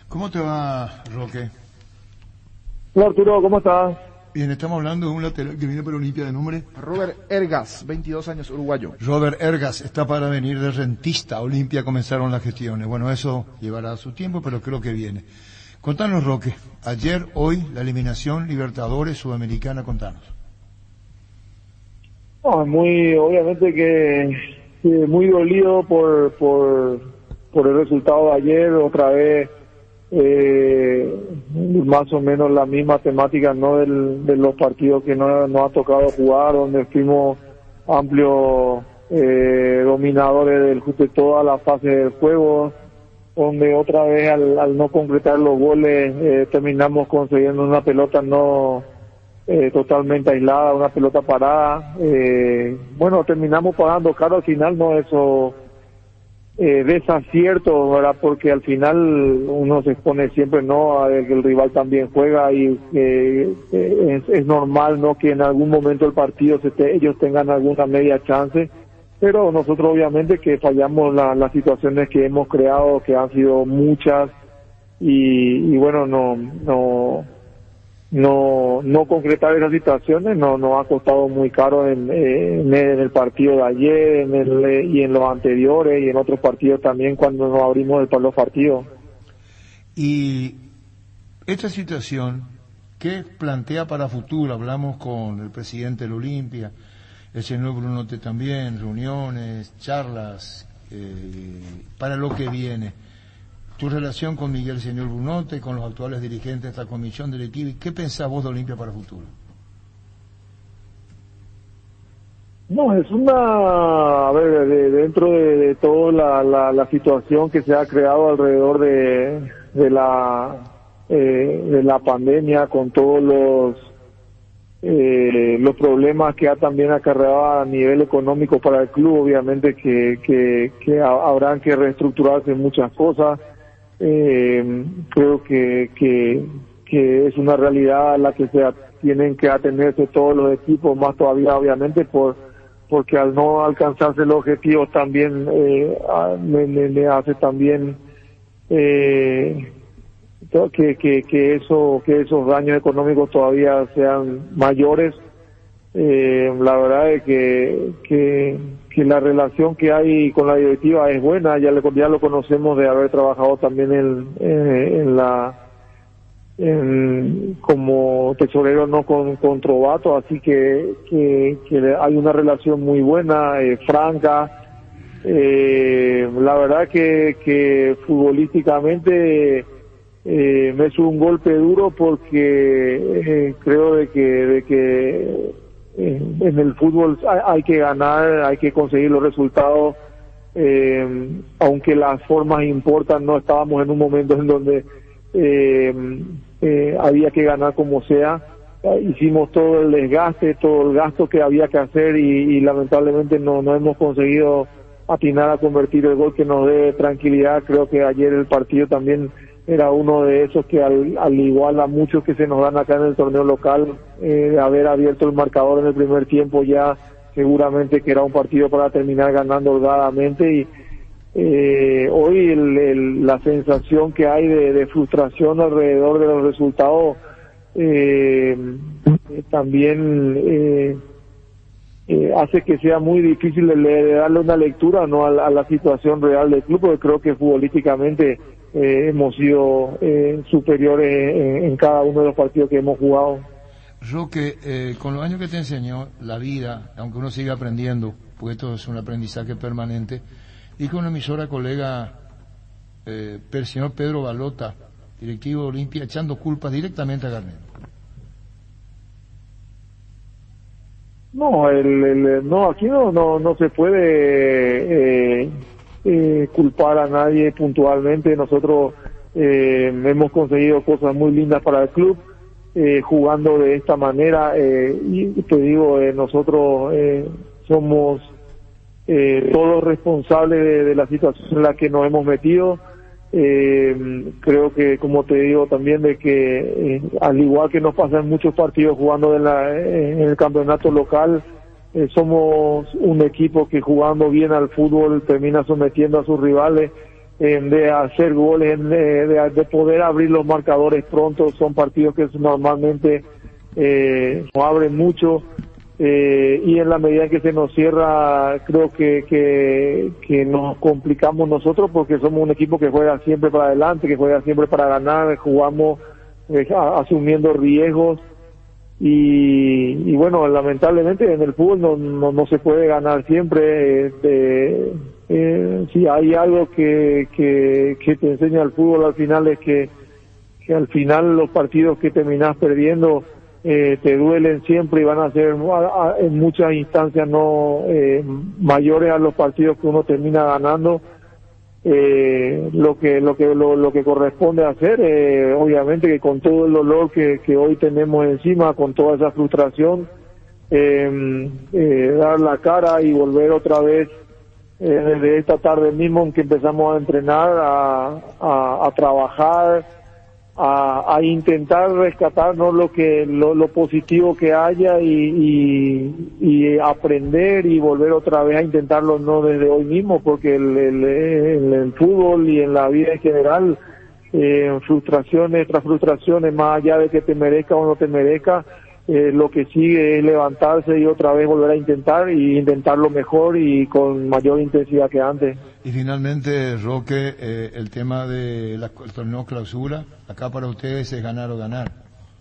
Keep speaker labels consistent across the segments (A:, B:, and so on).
A: ¿Cómo te va, Roque?
B: Hola Arturo, ¿cómo estás?
A: Bien, estamos hablando de un lateral que viene para Olimpia de nombre
C: Robert Ergas, 22 años, uruguayo.
A: Robert Ergas está para venir de rentista. Olimpia comenzaron las gestiones. Bueno, eso llevará su tiempo, pero creo que viene. Contanos, Roque, ayer, hoy, la eliminación Libertadores Sudamericana, contanos.
B: Obviamente que muy dolido por el resultado de ayer, otra vez más o menos la misma temática, ¿no? De los partidos que nos ha tocado jugar, donde fuimos amplios dominadores de toda la fase del juego, donde otra vez al no concretar los goles terminamos consiguiendo una pelota no totalmente aislada, una pelota parada. Terminamos pagando caro al final, ¿no? Eso desacierto, ¿verdad? Porque al final uno se expone siempre, ¿no? A que el rival también juega y es normal, ¿no? Que en algún momento del partido ellos tengan alguna media chance, pero nosotros obviamente que fallamos las situaciones que hemos creado, que han sido muchas, y bueno, no concretar esas situaciones nos ha costado muy caro en el partido de ayer, y en los anteriores y en otros partidos también cuando nos abrimos los partidos.
A: Y esta situación, ¿qué plantea para futuro? Hablamos con el presidente de la Olimpia, el señor Brunote también, reuniones, charlas, para lo que viene. Tu relación con Miguel señor Brunote, con los actuales dirigentes de esta comisión directiva, ¿qué pensás vos de Olimpia para el futuro?
B: No, es dentro de toda la situación que se ha creado alrededor de la pandemia, con todos los problemas que ha también acarreado a nivel económico para el club, obviamente que habrán que reestructurarse muchas cosas. Creo que es una realidad a la que tienen que atenerse todos los equipos, más todavía obviamente porque al no alcanzarse los objetivos también le hace también que esos daños económicos todavía sean mayores. La verdad es que la relación que hay con la directiva es buena, ya lo conocemos de haber trabajado también como tesorero, no con Trovato, así que hay una relación muy buena, franca. La verdad que futbolísticamente me es un golpe duro porque creo de que en el fútbol hay que ganar, hay que conseguir los resultados, aunque las formas importan. No estábamos en un momento en donde había que ganar como sea. Hicimos todo el desgaste, todo el gasto que había que hacer y lamentablemente no hemos conseguido atinar a convertir el gol que nos dé tranquilidad. Creo que ayer el partido también era uno de esos que al igual a muchos que se nos dan acá en el torneo local, de haber abierto el marcador en el primer tiempo, ya seguramente que era un partido para terminar ganando holgadamente. Y hoy la sensación que hay de frustración alrededor de los resultados también hace que sea muy difícil de darle una lectura, ¿no? a la situación real del club, porque creo que futbolísticamente hemos sido superiores en cada uno de los partidos que hemos jugado.
A: Roque, con los años que te enseñó la vida, aunque uno siga aprendiendo, porque esto es un aprendizaje permanente, dijo una emisora colega, el señor Pedro Balota, directivo de Olimpia, echando culpas directamente a Garnero.
B: No, aquí no se puede culpar a nadie puntualmente. Nosotros hemos conseguido cosas muy lindas para el club, jugando de esta manera, y te digo, nosotros somos todos responsables de la situación en la que nos hemos metido. Creo que, como te digo también, de que al igual que nos pasa en muchos partidos jugando en el campeonato local, somos un equipo que jugando bien al fútbol termina sometiendo a sus rivales. de hacer goles, de poder abrir los marcadores pronto. Son partidos que normalmente nos abren mucho, y en la medida que se nos cierra, creo que nos complicamos nosotros, porque somos un equipo que juega siempre para adelante, que juega siempre para ganar, jugamos asumiendo riesgos, y bueno, lamentablemente en el fútbol no se puede ganar siempre. Si hay algo que te enseña el fútbol al final, es que al final los partidos que terminás perdiendo te duelen siempre, y van a ser en muchas instancias no mayores a los partidos que uno termina ganando. Lo que corresponde hacer, obviamente, que con todo el dolor que hoy tenemos encima, con toda esa frustración, dar la cara y volver otra vez desde esta tarde mismo en que empezamos a entrenar, a trabajar, a intentar rescatarnos lo positivo que haya, y aprender y volver otra vez a intentarlo, no desde hoy mismo, porque el fútbol y en la vida en general, frustraciones tras frustraciones, más allá de que te merezca o no te merezca, lo que sigue es levantarse y otra vez volver a intentar, y intentarlo mejor y con mayor intensidad que antes.
A: Y finalmente, Roque, el tema de el torneo clausura, acá para ustedes es ganar o ganar.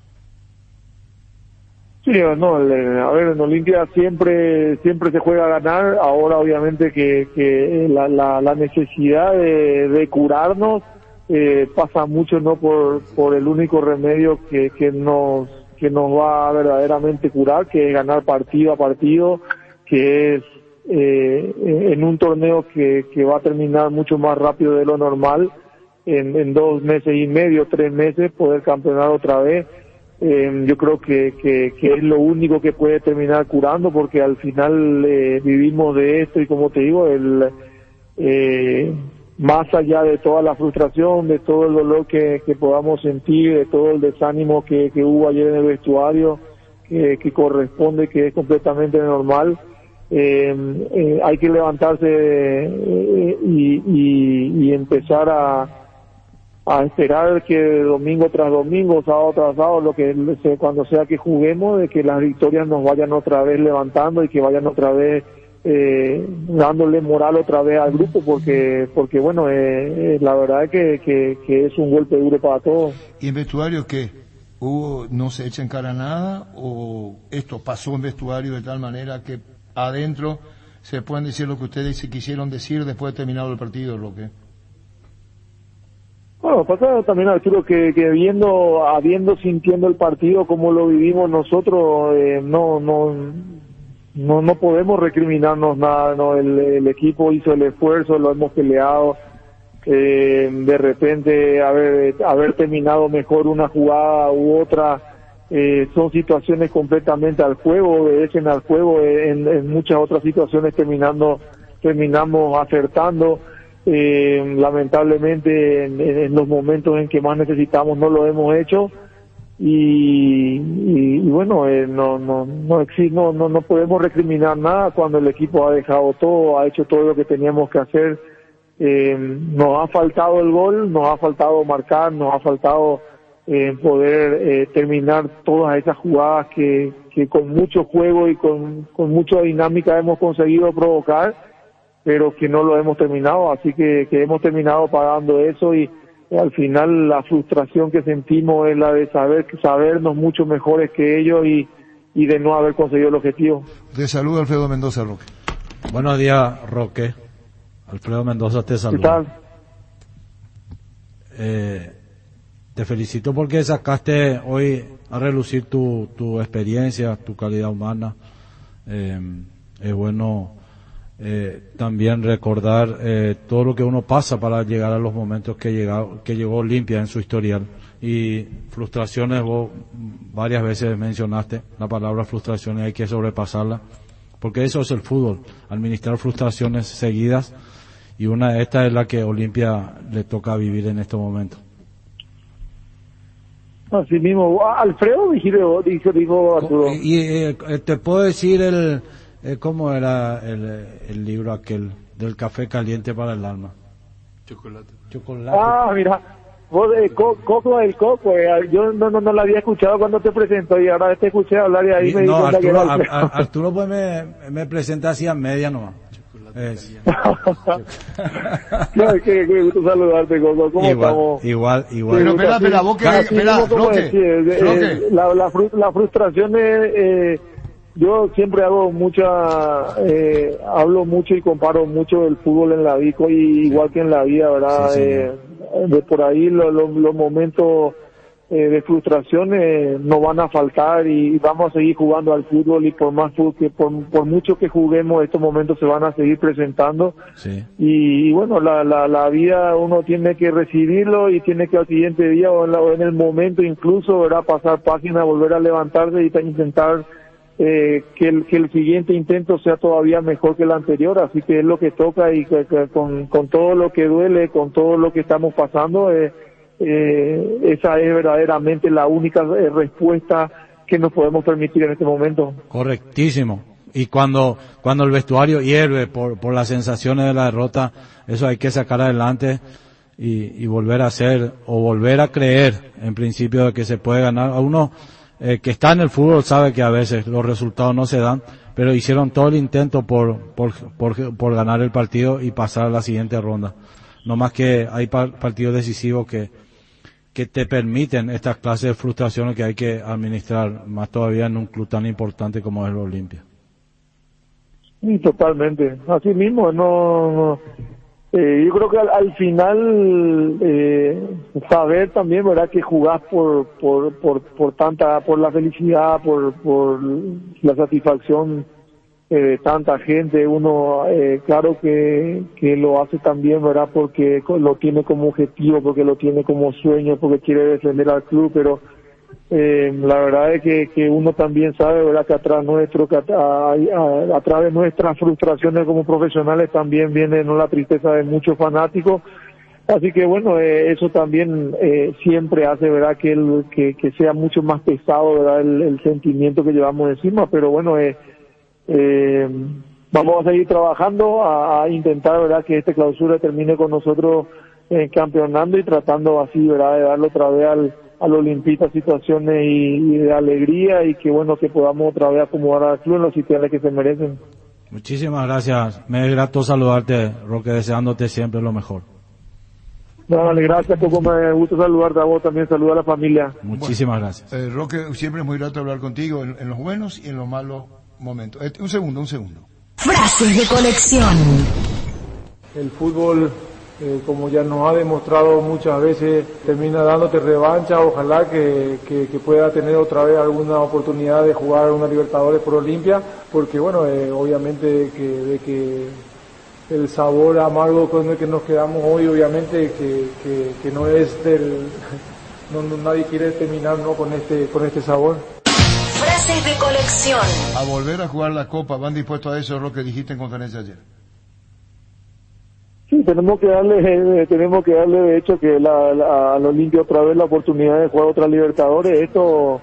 B: Sí, no, a ver, en Olimpia siempre se juega a ganar. Ahora obviamente que la necesidad de curarnos pasa mucho, no por el único remedio que nos va a verdaderamente curar, que es ganar partido a partido, que es en un torneo que va a terminar mucho más rápido de lo normal, en 2 meses y medio, 3 meses, poder campeonar otra vez. Yo creo que es lo único que puede terminar curando, porque al final vivimos de esto, y como te digo, más allá de toda la frustración, de todo el dolor que podamos sentir, de todo el desánimo que hubo ayer en el vestuario, que corresponde, que es completamente normal, hay que levantarse y empezar a esperar que domingo tras domingo, sábado tras sábado, cuando sea que juguemos, de que las victorias nos vayan otra vez levantando, y que vayan otra vez dándole moral otra vez al grupo, porque bueno, la verdad es que es un golpe duro para todos.
A: ¿Y en vestuario qué? ¿No se echa en cara nada, o esto pasó en vestuario de tal manera que adentro se pueden decir lo que ustedes quisieron decir después de terminado el partido, Roque?
B: Bueno, pasa también, Arturo, que sintiendo el partido como lo vivimos nosotros, no podemos recriminarnos nada, ¿no? El equipo hizo el esfuerzo, lo hemos peleado. De repente haber terminado mejor una jugada u otra, son situaciones completamente al juego, obedecen al juego. En muchas otras situaciones terminamos acertando. Lamentablemente en los momentos en que más necesitamos no lo hemos hecho, y bueno, no podemos recriminar nada cuando el equipo ha dejado todo, ha hecho todo lo que teníamos que hacer. Nos ha faltado el gol, nos ha faltado marcar, nos ha faltado poder terminar todas esas jugadas que con mucho juego y con mucha dinámica hemos conseguido provocar, pero que no lo hemos terminado. Así que hemos terminado pagando eso, y al final la frustración que sentimos es la de sabernos mucho mejores que ellos, y de no haber conseguido el objetivo.
A: Te saluda Alfredo Mendoza, Roque.
D: Buenos días, Roque. Alfredo Mendoza te saluda.
B: ¿Qué tal?
D: Te felicito porque sacaste hoy a relucir tu experiencia, tu calidad humana. Es bueno también recordar todo lo que uno pasa para llegar a los momentos que llegó Olimpia en su historial. Y frustraciones, vos varias veces mencionaste la palabra frustraciones, hay que sobrepasarla, porque eso es el fútbol, administrar frustraciones seguidas, y una de estas es la que Olimpia le toca vivir en este momento.
B: Así mismo, Alfredo dijo Arturo.
D: Y te puedo decir ¿cómo era el libro aquel del café caliente para el alma? Chocolate.
B: Ah, mira, vos Coco el Coco, yo no la había escuchado cuando te presentó y ahora te escuché hablar y ahí me di
D: No,
B: cuenta que
D: Arturo,
B: era...
D: Arturo pues me presenta así a media nomás.
B: No, qué gusto saludarte, Coco. ¿Cómo estamos?
D: Igual.
A: Pero espera, vos que... Espera, Roque.
B: La frustración es... yo siempre hablo mucho y comparo mucho el fútbol en la vida, igual que en la vida, ¿verdad?
D: Sí,
B: de por ahí los momentos de frustración no van a faltar y vamos a seguir jugando al fútbol y por mucho que juguemos estos momentos se van a seguir presentando.
D: Sí.
B: Y bueno, la vida uno tiene que recibirlo y tiene que al siguiente día o en el momento incluso, ¿verdad? Pasar página, volver a levantarse y intentar que el siguiente intento sea todavía mejor que el anterior, así que es lo que toca y con todo lo que duele, con todo lo que estamos pasando, esa es verdaderamente la única respuesta que nos podemos permitir en este momento.
D: Correctísimo. Y cuando el vestuario hierve por las sensaciones de la derrota, eso hay que sacar adelante y volver a hacer o volver a creer en principio de que se puede ganar. A uno que está en el fútbol sabe que a veces los resultados no se dan, pero hicieron todo el intento por ganar el partido y pasar a la siguiente ronda. No más que hay partidos decisivos que te permiten estas clases de frustraciones que hay que administrar, más todavía en un club tan importante como es el Olimpia.
B: Sí, totalmente. Así mismo, yo creo que al final saber también, verdad, que jugás por la felicidad, por la satisfacción de tanta gente, uno claro que lo hace también, verdad, porque lo tiene como objetivo, porque lo tiene como sueño, porque quiere defender al club, pero la verdad es que uno también sabe, verdad, que atrás de nuestras frustraciones como profesionales también viene la tristeza de muchos fanáticos, así que bueno, eso también siempre hace, verdad, que sea mucho más pesado, verdad, el sentimiento que llevamos encima, pero bueno, vamos a seguir trabajando a intentar, verdad, que esta clausura termine con nosotros campeonando y tratando así, verdad, de darle otra vez al Olimpista situaciones y de alegría y que bueno, que podamos otra vez acomodar al club en los sitios que se merecen.
D: Muchísimas gracias. Me es grato saludarte, Roque, deseándote siempre lo mejor.
B: Dale, gracias, Coco, me gusta saludarte a vos también, saluda a la familia.
D: Muchísimas gracias.
A: Roque, siempre es muy grato hablar contigo en los buenos y en los malos momentos. Un segundo.
E: Frases de colección.
B: El fútbol, como ya nos ha demostrado muchas veces, termina dándote revancha. Ojalá que pueda tener otra vez alguna oportunidad de jugar una Libertadores por Olimpia, porque bueno, obviamente que el sabor amargo con el que nos quedamos hoy, obviamente que no es nadie quiere terminar, ¿no?, con este sabor.
E: Frases de colección.
A: A volver a jugar la Copa, ¿van dispuestos a eso, lo que dijiste en conferencia ayer?
B: Sí, tenemos que darle de hecho que al Olimpia otra vez la oportunidad de jugar otra Libertadores. Esto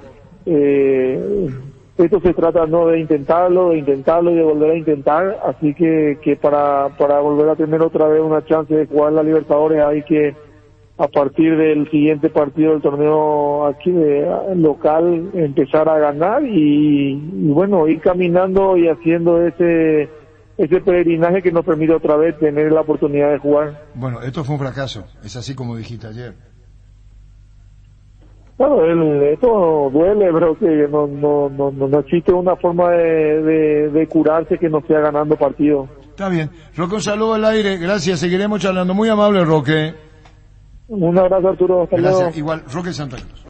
B: se trata, no, de intentarlo y de volver a intentar, así que para volver a tener otra vez una chance de jugar la Libertadores hay que, a partir del siguiente partido del torneo aquí local, empezar a ganar y bueno, ir caminando y haciendo ese peregrinaje que nos permite otra vez tener la oportunidad de jugar.
A: Bueno, esto fue un fracaso, es así como dijiste ayer.
B: Claro, esto duele, pero que no existe una forma de curarse que no sea ganando partidos.
A: Está bien. Roque, un saludo al aire, gracias, seguiremos charlando. Muy amable, Roque.
B: Un abrazo, Arturo, hasta luego.
A: Gracias, igual, Roque Santa Cruz.